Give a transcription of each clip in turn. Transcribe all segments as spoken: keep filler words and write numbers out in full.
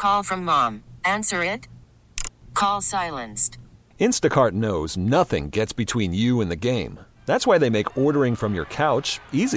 Call from mom. Answer it. Call silenced. Instacart knows nothing gets between you and the game. That's why they make ordering from your couch easy.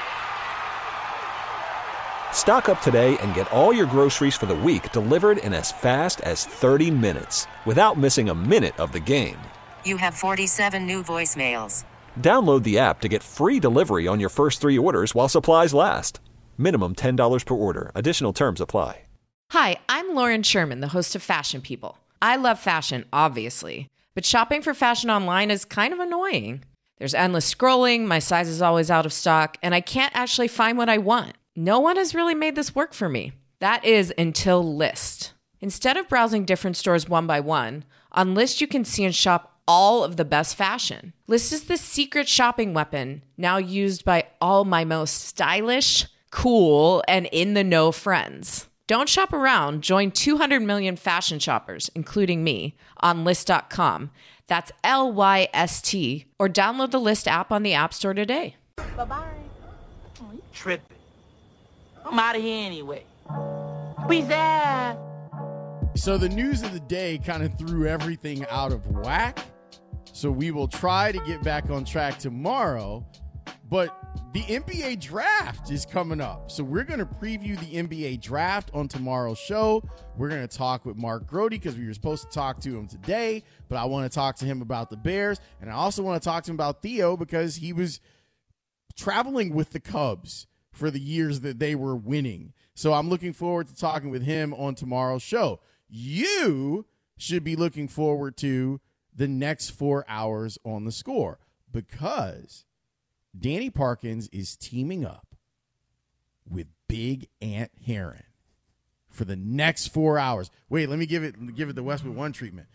Stock up today and get all your groceries for the week delivered in as fast as thirty minutes without missing a minute of the game. You have forty-seven new voicemails. Download the app to get free delivery on your first three orders while supplies last. Minimum ten dollars per order. Additional terms apply. Hi, I'm Lauren Sherman, the host of Fashion People. I love fashion, obviously, but shopping for fashion online is kind of annoying. There's endless scrolling, my size is always out of stock, and I can't actually find what I want. No one has really made this work for me. That is until Lyst. Instead of browsing different stores one by one, on Lyst you can see and shop all of the best fashion. Lyst is the secret shopping weapon now used by all my most stylish, cool, and in-the-know friends. Don't shop around. Join two hundred million fashion shoppers, including me, on Lyst dot com. That's L Y S T. Or download the Lyst app on the App Store today. Bye-bye. Oh, you tripping. I'm out of here anyway. Peace out. So the news of the day kind of threw everything out of whack. So we will try to get back on track tomorrow. But the N B A draft is coming up. So we're going to preview the N B A draft on tomorrow's show. We're going to talk with Mark Grody because we were supposed to talk to him today, but I want to talk to him about the Bears. And I also want to talk to him about Theo because he was traveling with the Cubs for the years that they were winning. So I'm looking forward to talking with him on tomorrow's show. You should be looking forward to the next four hours on The Score because Danny Parkins is teaming up with Big Ant Herron for the next four hours. Wait, let me give it give it the Westwood One treatment.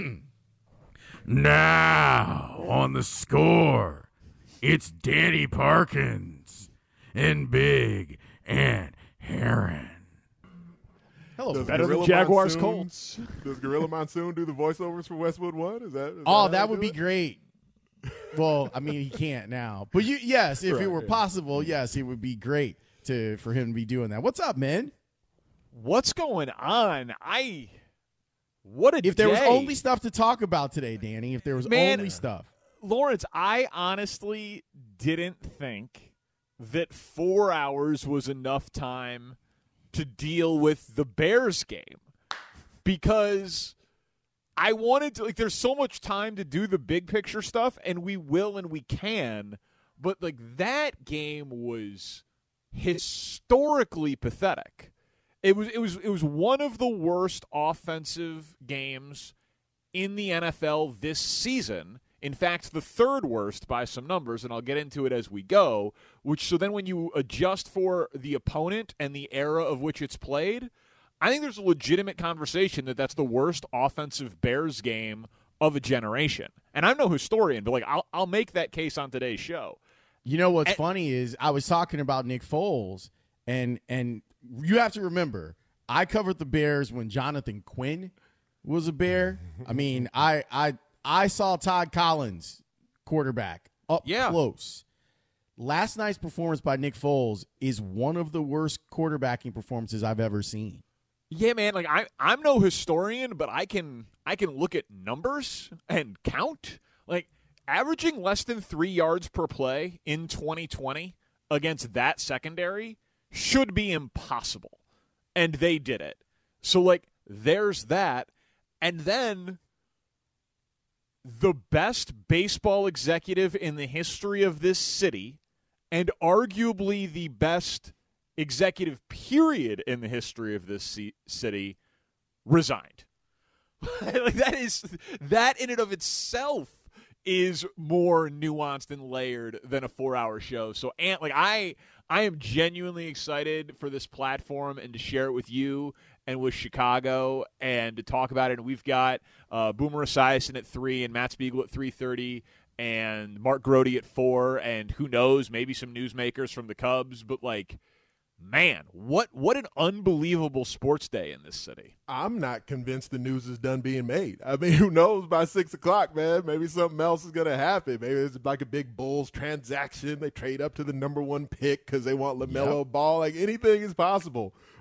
Now on The Score, it's Danny Parkins and Big Ant Herron. Hello, Does better Gorilla than Jaguars Monsoon, Colts. Does Gorilla Monsoon do the voiceovers for Westwood One? Is that? Is Oh, how that they would do be it? great. Well, I mean, he can't now. But you, yes, if Right, it were yeah. possible, yes, it would be great to for him to be doing that. What's up, man? What's going on? I what a If there was day. only stuff to talk about today, Danny, if there was Man, only stuff. Lawrence, I honestly didn't think that four hours was enough time to deal with the Bears game because I wanted to, like, there's so much time to do the big picture stuff, and we will and we can, but, like, that game was historically pathetic. It was, it was, it was one of the worst offensive games in the N F L this season. In fact, the third worst by some numbers, and I'll get into it as we go, which, so then when you adjust for the opponent and the era of which it's played, I think there's a legitimate conversation that that's the worst offensive Bears game of a generation. And I'm no historian, but like I'll I'll make that case on today's show. You know what's And- funny is I was talking about Nick Foles, and and you have to remember, I covered the Bears when Jonathan Quinn was a Bear. I mean, I I I saw Todd Collins, quarterback, up Yeah. close. Last night's performance by Nick Foles is one of the worst quarterbacking performances I've ever seen. Yeah, man, like I I'm no historian, but I can I can look at numbers and count. Like averaging less than three yards per play in twenty twenty against that secondary should be impossible. And they did it. So like there's that. And then the best baseball executive in the history of this city and arguably the best executive period in the history of this c- city resigned. Like that is that in and of itself is more nuanced and layered than a four-hour show. So, Ant, like I, I am genuinely excited for this platform and to share it with you and with Chicago and to talk about it. And we've got uh, Boomer Esiason at three and Matt Spiegel at three thirty and Mark Grody at four and who knows, maybe some newsmakers from the Cubs. But like, man, what what an unbelievable sports day in this city. I'm not convinced the news is done being made. I mean, who knows by six o'clock, man? Maybe something else is going to happen. Maybe it's like a big Bulls transaction. They trade up to the number one pick because they want LaMelo Yep. Ball. Like anything is possible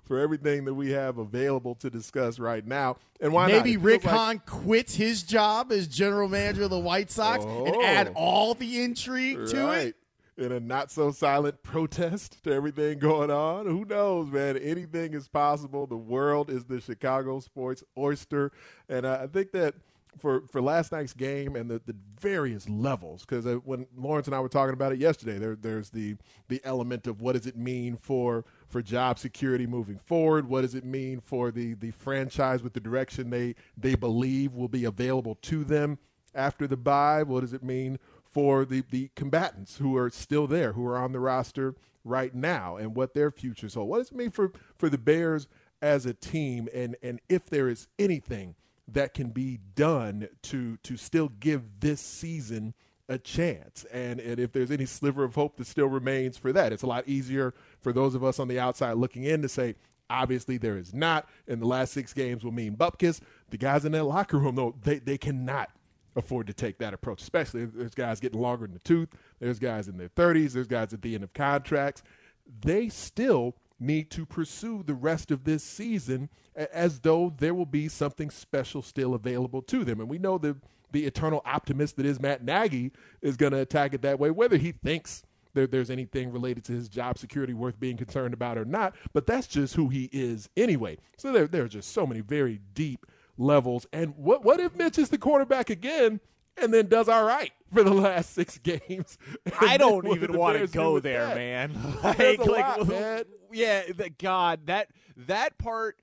for everything that we have available to discuss right now. And why Maybe not? Rick like- Hahn quits his job as general manager of the White Sox oh, and add all the intrigue right. to it. In a not-so-silent protest to everything going on. Who knows, man? Anything is possible. The world is the Chicago sports oyster. And uh, I think that for, for last night's game and the, the various levels, because uh, when Lawrence and I were talking about it yesterday, there, there's the the element of what does it mean for, for job security moving forward? What does it mean for the, the franchise with the direction they, they believe will be available to them after the bye? What does it mean for the, the combatants who are still there, who are on the roster right now, and what their futures hold? What does it mean for, for the Bears as a team, and, and if there is anything that can be done to to still give this season a chance, and, and if there's any sliver of hope that still remains for that? It's a lot easier for those of us on the outside looking in to say, obviously there is not, and the last six games will mean bupkis. The guys in that locker room, though, they, they cannot afford to take that approach, especially if there's guys getting longer in the tooth, there's guys in their thirties, there's guys at the end of contracts. They still need to pursue the rest of this season as though there will be something special still available to them. And we know the, the eternal optimist that is Matt Nagy is going to attack it that way, whether he thinks there, there's anything related to his job security worth being concerned about or not, but that's just who he is anyway. So there, there are just so many very deep levels. And what what if Mitch is the quarterback again and then does all right for the last six games? I don't even want to go there, that? man. like, There's a like, lot, man. Yeah, the, God, that that part.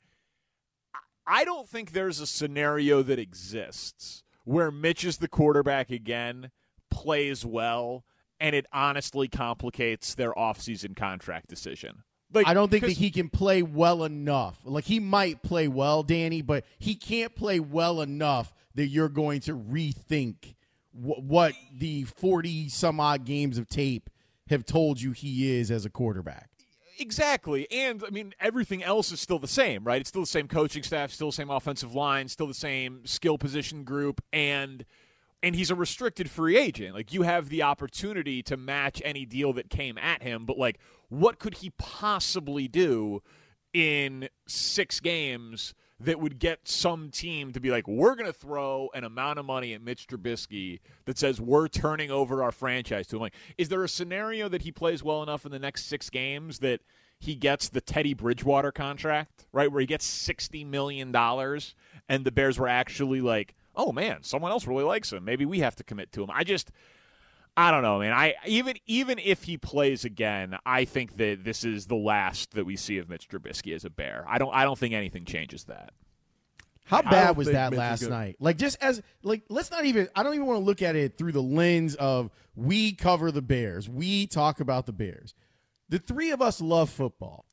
I don't think there's a scenario that exists where Mitch is the quarterback again, plays well, and it honestly complicates their offseason contract decision. Like, I don't think that he can play well enough. Like, he might play well, Danny, but he can't play well enough that you're going to rethink w- what the forty-some-odd games of tape have told you he is as a quarterback. Exactly. And, I mean, everything else is still the same, right? It's still the same coaching staff, still the same offensive line, still the same skill position group, and and he's a restricted free agent. Like, you have the opportunity to match any deal that came at him, but, like, what could he possibly do in six games that would get some team to be like, we're going to throw an amount of money at Mitch Trubisky that says we're turning over our franchise to him? Like, is there a scenario that he plays well enough in the next six games that he gets the Teddy Bridgewater contract, right, where he gets sixty million dollars and the Bears were actually like, oh, man, someone else really likes him. Maybe we have to commit to him. I just – I don't know, man. I even even if he plays again, I think that this is the last that we see of Mitch Trubisky as a Bear. I don't I don't think anything changes that. How I bad was think that Mitch last is gonna- night? Like, just as like, let's not even. I don't even want to look at it through the lens of we cover the Bears, we talk about the Bears. The three of us love football.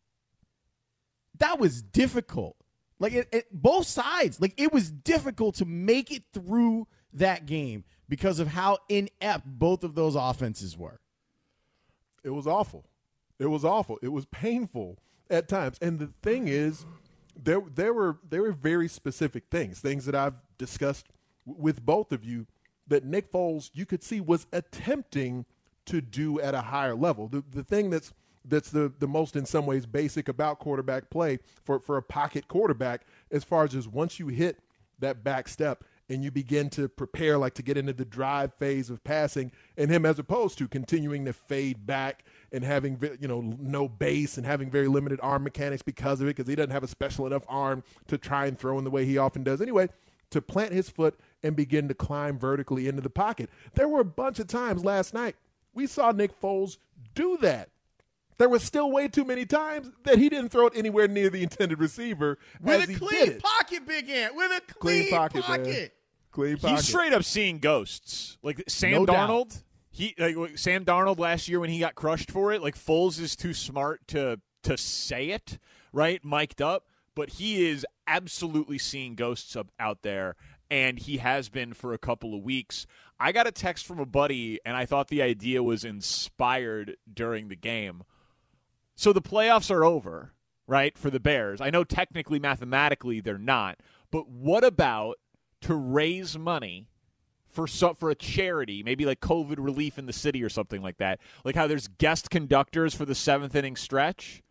That was difficult. Like, it, it, both sides. Like, it was difficult to make it through that game because of how inept both of those offenses were. It was awful. It was awful. It was painful at times. And the thing is, there there were there were very specific things, things that I've discussed w- with both of you that Nick Foles, you could see, was attempting to do at a higher level. The the thing that's that's the, the most, in some ways, basic about quarterback play for, for a pocket quarterback, as far as just once you hit that back step and you begin to prepare, like to get into the drive phase of passing, and him as opposed to continuing to fade back and having, you know, no base and having very limited arm mechanics because of it, because he doesn't have a special enough arm to try and throw in the way he often does anyway, to plant his foot and begin to climb vertically into the pocket. There were a bunch of times last night we saw Nick Foles do that. There was still way too many times that he didn't throw it anywhere near the intended receiver. With as a he clean did it. pocket, Big Ant. With a clean, Clean pocket, pocket. man. Clean pocket. He's straight up seeing ghosts. Like Sam No doubt. Darnold, he like Sam Darnold last year when he got crushed for it. Like Foles is too smart to to say it, right? Mic'd up, but he is absolutely seeing ghosts up, out there, and he has been for a couple of weeks. I got a text from a buddy, and I thought the idea was inspired during the game. So the playoffs are over, right, for the Bears. I know technically, mathematically, they're not, but what about to raise money for so, for a charity, maybe like COVID relief in the city or something like that, like how there's guest conductors for the seventh inning stretch?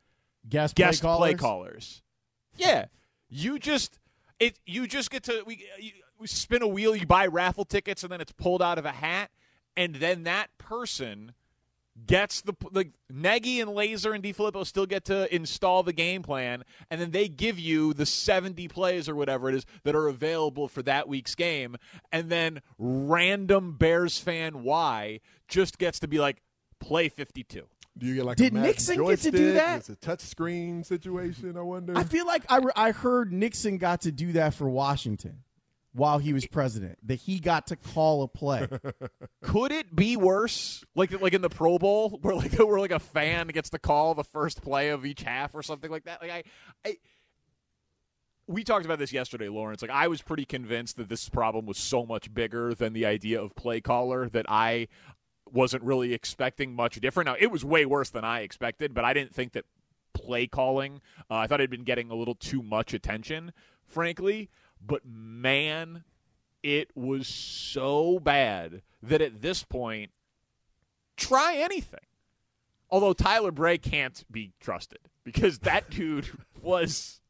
guest, guest play, play callers? callers. Yeah, you just it. You just get to we, you, we spin a wheel. You buy raffle tickets, and then it's pulled out of a hat, and then that person gets the like Nagy and Laser and DeFilippo still get to install the game plan, and then they give you the seventy plays or whatever it is that are available for that week's game, and then random Bears fan Y just gets to be like, play fifty-two. Do you get like Did a Nixon get to do joystick? that? It's a touch screen situation, I wonder. I feel like I, re- I heard Nixon got to do that for Washington while he was president, that he got to call a play. Could it be worse? Like like in the Pro Bowl where like where like a fan gets to call the first play of each half or something like that? Like I, I we talked about this yesterday, Lawrence. Like I was pretty convinced that this problem was so much bigger than the idea of play caller that I wasn't really expecting much different. Now, it was way worse than I expected, but I didn't think that play calling, uh, I thought it had been getting a little too much attention, frankly. But, man, it was so bad that at this point, try anything. Although Tyler Bray can't be trusted because that dude was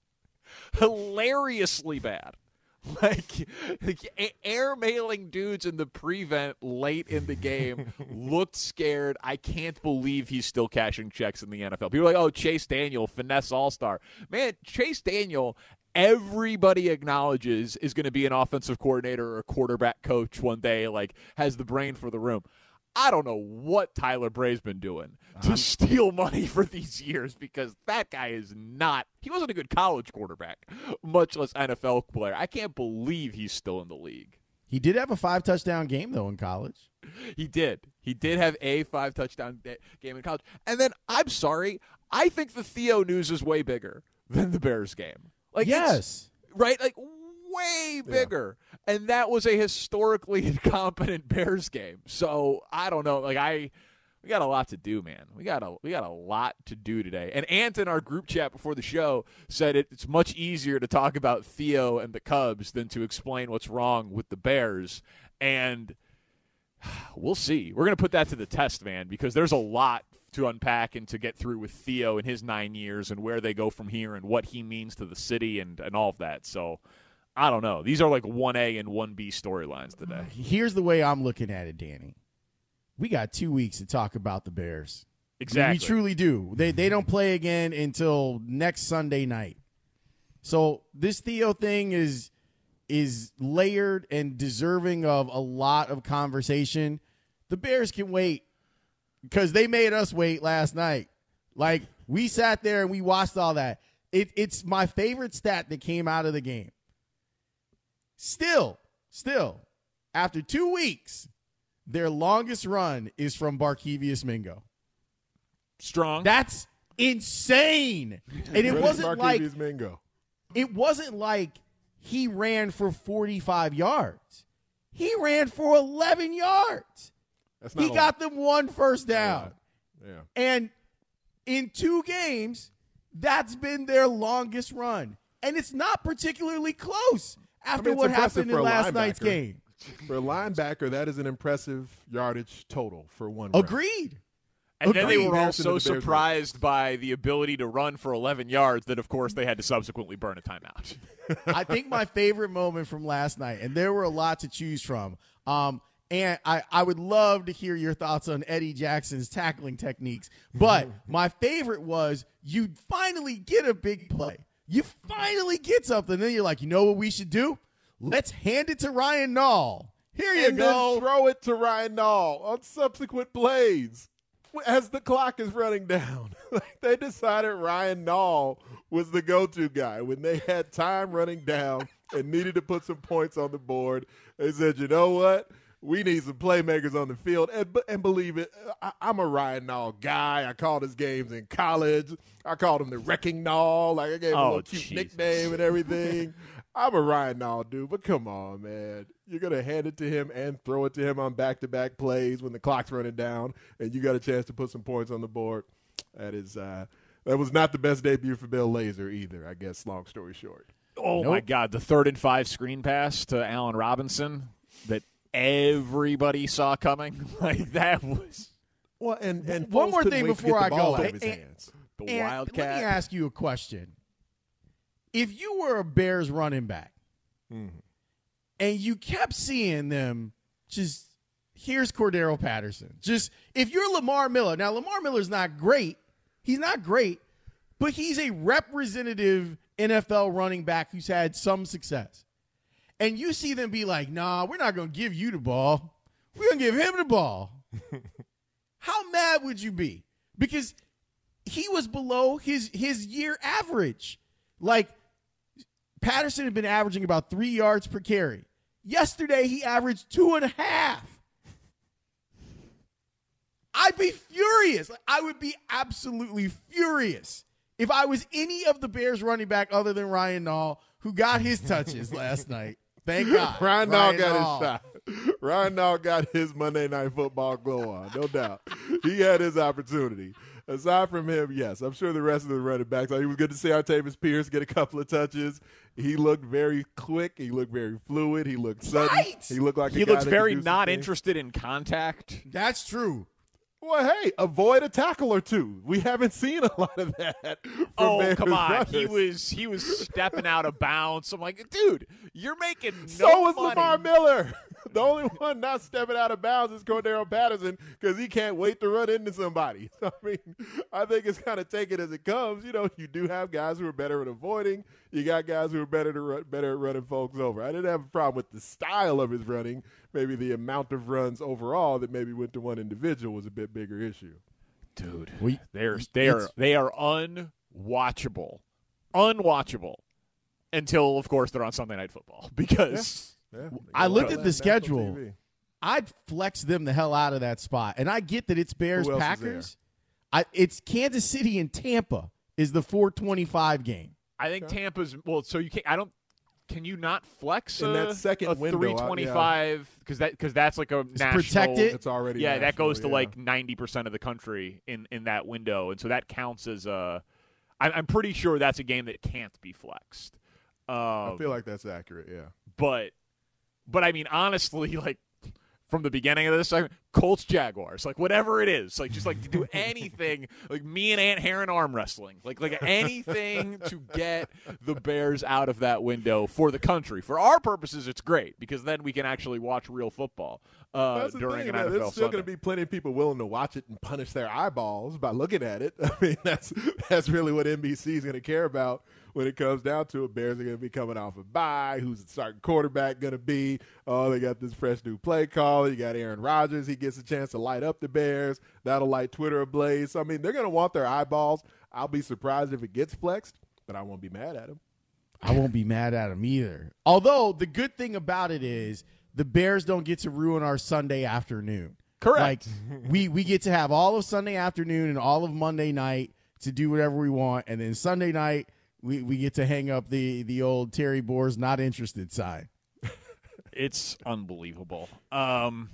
hilariously bad. Like, like air mailing dudes in the prevent late in the game looked scared. I can't believe he's still cashing checks in the N F L. People are like, oh, Chase Daniel, finesse all-star. Man, Chase Daniel, everybody acknowledges is going to be an offensive coordinator or a quarterback coach one day, like has the brain for the room. I don't know what Tyler Bray's been doing to um, steal money for these years because that guy is not – he wasn't a good college quarterback, much less N F L player. I can't believe he's still in the league. He did have a five-touchdown game, though, in college. He did. He did have a five-touchdown game in college. And then, I'm sorry, I think the Theo news is way bigger than the Bears game. Like, yes. Right? Like, way bigger. Yeah. And that was a historically incompetent Bears game. So I don't know. Like I we got a lot to do, man. We got a we got a lot to do today. And Ant in our group chat before the show said it, it's much easier to talk about Theo and the Cubs than to explain what's wrong with the Bears. And we'll see. We're gonna put that to the test, man, because there's a lot to unpack and to get through with Theo in his nine years and where they go from here and what he means to the city and, and all of that. So I don't know. These are like one A and one B storylines today. Here's the way I'm looking at it, Danny. We got two weeks to talk about the Bears. Exactly. We truly do. They they don't play again until next Sunday night. So this Theo thing is is layered and deserving of a lot of conversation. The Bears can wait because they made us wait last night. Like, we sat there and we watched all that. It, it's my favorite stat that came out of the game. Still, still, after two weeks, their longest run is from Barkevious Mingo. Strong. That's insane. And it wasn't like Mingo. It wasn't like he ran for forty-five yards. He ran for eleven yards. That's not he got them one first down. Yeah. And in two games, that's been their longest run. And it's not particularly close. After I mean, what happened in last night's game. For a linebacker, that is an impressive yardage total for one Agreed. Run. And Agreed. then they were all so surprised by the ability to run for eleven yards that, of course, they had to subsequently burn a timeout. I think my favorite moment from last night, and there were a lot to choose from, um, and I, I would love to hear your thoughts on Eddie Jackson's tackling techniques, but my favorite was you finally get a big play. You finally get something. Then you're like, you know what we should do? Let's hand it to Ryan Nall. Here you and go. Then throw it to Ryan Nall on subsequent plays as the clock is running down. Like, they decided Ryan Nall was the go-to guy when they had time running down and needed to put some points on the board. They said, you know what? We need some playmakers on the field. And, and believe it, I, I'm a Ryan Nall guy. I called his games in college. I called him the Wrecking Nall. Like, I gave him oh, a little cute Jesus. nickname and everything. I'm a Ryan Nall dude, but come on, man. You're going to hand it to him and throw it to him on back-to-back plays when the clock's running down and you got a chance to put some points on the board. That is uh, that was not the best debut for Bill Lazor either, I guess, long story short. Oh, nope. My God. The third and five screen pass to Allen Robinson that everybody saw coming. Like, that was – Well, and, and one more thing before I go. Hey, The And Wildcat. Let me ask you a question. If you were a Bears running back Mm-hmm. and you kept seeing them just, here's Cordero Patterson. Just, if you're Lamar Miller, now Lamar Miller's not great. He's not great, but he's a representative N F L running back who's had some success. And you see them be like, nah, we're not going to give you the ball. We're going to give him the ball. How mad would you be? Because he was below his, his year average. Like, Patterson had been averaging about three yards per carry. Yesterday, he averaged two and a half. I'd be furious. Like, I would be absolutely furious if I was any of the Bears running back other than Ryan Nall, who got his touches last night. Thank God. Ryan, Ryan Nall got Nall. his shot. Ryan Nall got his Monday Night Football glow on, no doubt. He had his opportunity. Aside from him, yes, I'm sure the rest of the running backs. Like, it was good to see Artavis Pierce get a couple of touches. He looked very quick. He looked very fluid. He looked sudden. Right. He looked like a he guy looks that very could do some not things. interested in contact. That's true. Well, hey, avoid a tackle or two. We haven't seen a lot of that. From Oh, Bears come on. runners. He was he was stepping out of bounds. I'm like, dude, you're making no So was money. Lamar Miller. The only one not stepping out of bounds is Cordero Patterson because he can't wait to run into somebody. So, I mean, I think it's kind of take it as it comes. You know, you do have guys who are better at avoiding. You got guys who are better to run, better at running folks over. I didn't have a problem with the style of his running. Maybe the amount of runs overall that maybe went to one individual was a bit bigger issue. Dude, We- they're they are it's- they are unwatchable, unwatchable until of course they're on Sunday Night Football because Yeah, I they looked go at on the national schedule. T V. I'd flex them the hell out of that spot. And I get that it's Bears Who else is Packers. I, it's Kansas City and Tampa is the four twenty-five game. I think Tampa's well. So you can't. I don't. Can you not flex In a, that second a window, uh, three twenty-five? Because that because that's like a national. protected. It's already Yeah, that national, goes to yeah. like ninety percent of the country in in that window, and so that counts as a. I, I'm pretty sure that's a game that can't be flexed. Um, I feel like that's accurate, yeah. but but I mean honestly, like from the beginning of this segment, Colts Jaguars, like whatever it is, like just like do anything, like me and Aunt Heron arm wrestling, like like anything to get the Bears out of that window for the country. For our purposes, it's great because then we can actually watch real football uh, That's the during thing, an man. N F L There's still Sunday. going to be plenty of people willing to watch it and punish their eyeballs by looking at it. I mean, that's that's really what N B C is going to care about when it comes down to it. Bears are going to be coming off a bye. Who's the starting quarterback going to be? Oh, they got this fresh new play call. You got Aaron Rodgers. He gets a chance to light up the Bears. That'll light Twitter ablaze. So, I mean, they're going to want their eyeballs. I'll be surprised if it gets flexed, but I won't be mad at them. I won't be mad at them either. Although the good thing about it is the Bears don't get to ruin our Sunday afternoon. Correct. Like we we get to have all of Sunday afternoon and all of Monday night to do whatever we want, and then Sunday night we, we get to hang up the the old Terry Boers not interested sign. It's unbelievable. Um,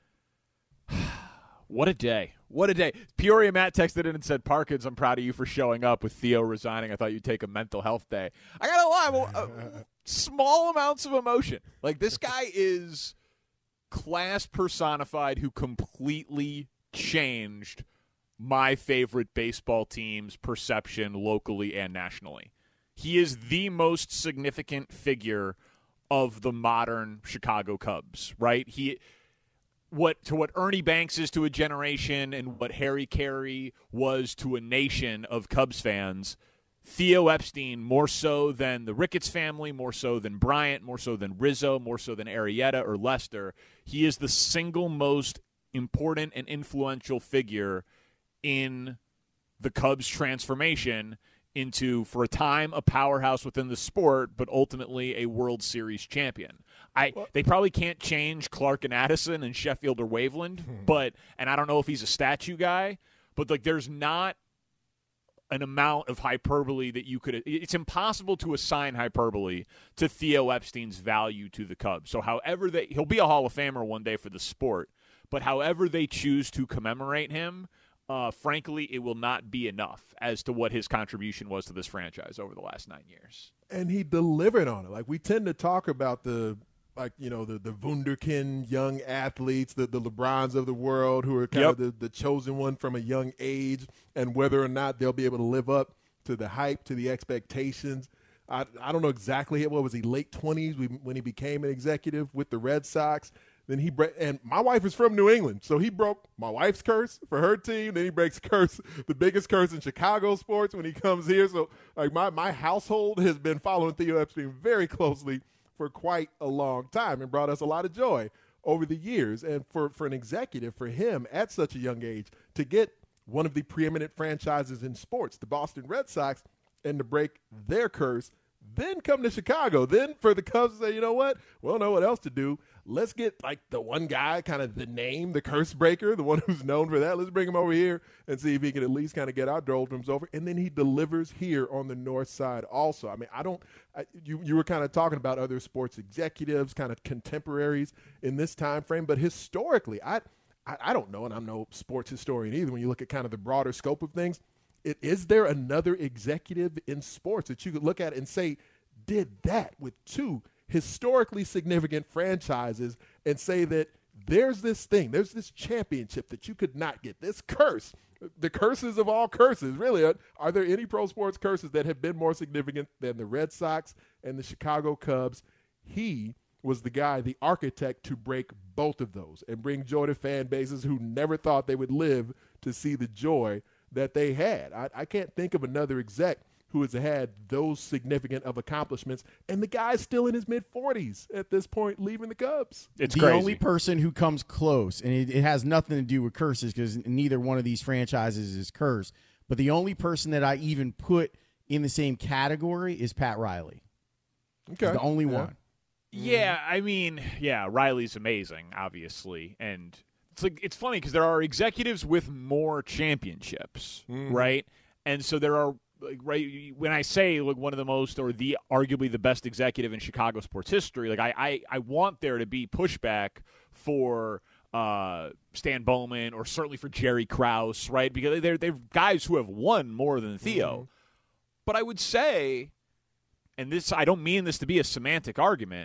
what a day. What a day. Peoria Matt texted in and said, Parkins, I'm proud of you for showing up with Theo resigning. I thought you'd take a mental health day. I got to lie. Well, uh, small amounts of emotion. Like, this guy is class personified who completely changed my favorite baseball team's perception locally and nationally. He is the most significant figure of the modern Chicago Cubs, right? He what to what Ernie Banks is to a generation and what Harry Carey was to a nation of Cubs fans. Theo Epstein, more so than the Ricketts family, more so than Bryant, more so than Rizzo, more so than Arrieta or Lester. He is the single most important and influential figure in the Cubs' transformation into, for a time, a powerhouse within the sport, but ultimately a World Series champion. I They probably can't change Clark and Addison and Sheffield or Waveland, but and I don't know if he's a statue guy, but like there's not an amount of hyperbole that you could – it's impossible to assign hyperbole to Theo Epstein's value to the Cubs. So however they – he'll be a Hall of Famer one day for the sport, but however they choose to commemorate him, uh, frankly, it will not be enough as to what his contribution was to this franchise over the last nine years. And he delivered on it. Like, we tend to talk about the like, you know, the, the wunderkind young athletes, the, the LeBrons of the world who are kind Yep. of the, the chosen one from a young age, and whether or not they'll be able to live up to the hype, to the expectations. I, I don't know exactly what was he, late twenties when he became an executive with the Red Sox. Then he bre- and my wife is from New England, so he broke my wife's curse for her team. Then he breaks curse, the biggest curse in Chicago sports when he comes here. So like my, my household has been following Theo Epstein very closely for quite a long time and brought us a lot of joy over the years. And for, for an executive, for him at such a young age, to get one of the preeminent franchises in sports, the Boston Red Sox, and to break their curse, then come to Chicago. Then for the Cubs to say, you know what? We don't know what else to do. Let's get like the one guy, kind of the name, the curse breaker, the one who's known for that. Let's bring him over here and see if he can at least kind of get our doldrums over. And then he delivers here on the north side also. I mean, I don't I, you, you were kind of talking about other sports executives, kind of contemporaries in this time frame. But historically, I, I, I don't know, and I'm no sports historian either, when you look at kind of the broader scope of things, it, is there another executive in sports that you could look at and say did that with two historically significant franchises and say that there's this thing, there's this championship that you could not get, this curse, the curses of all curses, really? Are, are there any pro sports curses that have been more significant than the Red Sox and the Chicago Cubs? He was the guy, the architect to break both of those and bring joy to fan bases who never thought they would live to see the joy that they had. I, I can't think of another exec who has had those significant of accomplishments, and the guy's still in his mid-forties at this point, leaving the Cubs. It's the crazy. only person who comes close, and it, it has nothing to do with curses because neither one of these franchises is cursed, but the only person that I even put in the same category is Pat Riley. Okay. He's the only Yeah. one. Yeah, I mean, yeah, Riley's amazing, obviously, and it's like it's funny because there are executives with more championships, Mhm. right? And so there are, like, right when I say like one of the most or the arguably the best executive in Chicago sports history, like I I, I want there to be pushback for uh, Stan Bowman or certainly for Jerry Krause, right? Because they're they're guys who have won more than Theo. Mhm. But I would say, and this I don't mean this to be a semantic argument,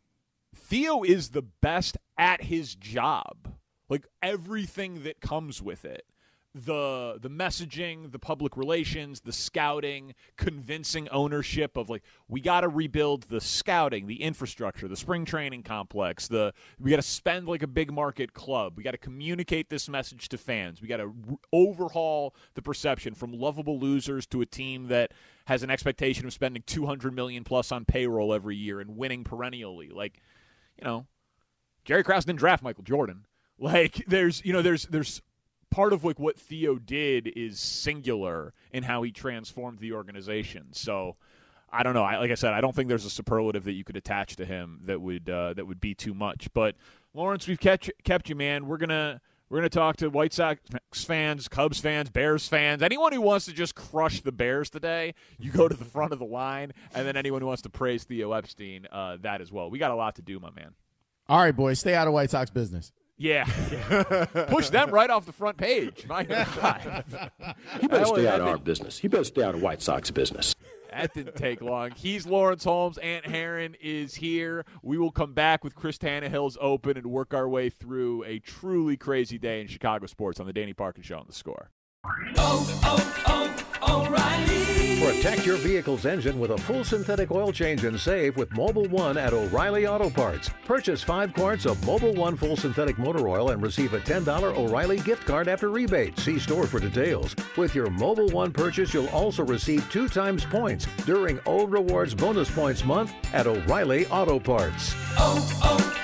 Theo is the best at his job. Like everything that comes with it. The the messaging, the public relations, the scouting, convincing ownership of like we got to rebuild the scouting, the infrastructure, the spring training complex, the we got to spend like a big market club. We got to communicate this message to fans. We got to re- overhaul the perception from lovable losers to a team that has an expectation of spending two hundred million plus on payroll every year and winning perennially. Like, you know, Jerry Krause didn't draft Michael Jordan. Like there's, you know, there's there's part of like what Theo did is singular in how he transformed the organization. So I don't know. I, like I said, I don't think there's a superlative that you could attach to him that would uh, that would be too much. But Lawrence, we've kept kept you, man. We're gonna we're gonna talk to White Sox fans, Cubs fans, Bears fans, anyone who wants to just crush the Bears today. You go to the front of the line, and then anyone who wants to praise Theo Epstein, uh, that as well. We got a lot to do, my man. All right, boys, stay out of White Sox business. Yeah. yeah. Push them right off the front page. My God. You better stay out of That our didn't- business. You better stay out of White Sox business. That didn't take long. He's Lawrence Holmes. Ant Herron is here. We will come back with Chris Tannehill's Open and work our way through a truly crazy day in Chicago sports on the Danny Parkin Show on The Score. Oh, oh, oh, O'Reilly. Protect your vehicle's engine with a full synthetic oil change and save with Mobile One at O'Reilly Auto Parts. Purchase five quarts of Mobile One full synthetic motor oil and receive a ten dollars O'Reilly gift card after rebate. See store for details. With your Mobile One purchase, you'll also receive two times points during O Rewards Bonus Points Month at O'Reilly Auto Parts. Oh,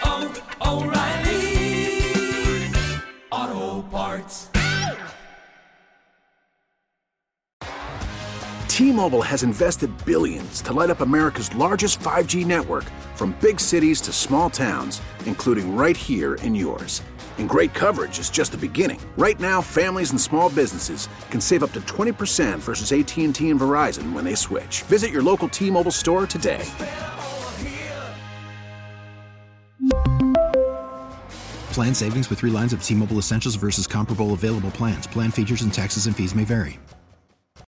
oh, oh, O'Reilly Auto Parts. T-Mobile has invested billions to light up America's largest five G network, from big cities to small towns, including right here in yours. And great coverage is just the beginning. Right now, families and small businesses can save up to twenty percent versus A T and T and Verizon when they switch. Visit your local T-Mobile store today. Plan savings with three lines of T-Mobile Essentials versus comparable available plans. Plan features and taxes and fees may vary.